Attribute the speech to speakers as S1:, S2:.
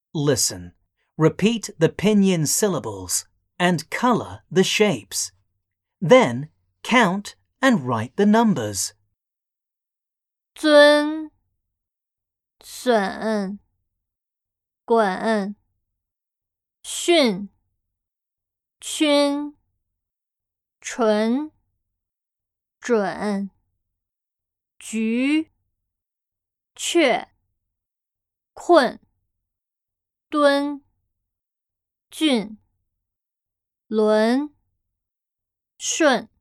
S1: Listen. Repeat the pinyin syllables and color the shapes. Then count and write the numbers.
S2: 尊、损、滚、训、均、纯、准、局、确、困、敦、峻、伦、顺。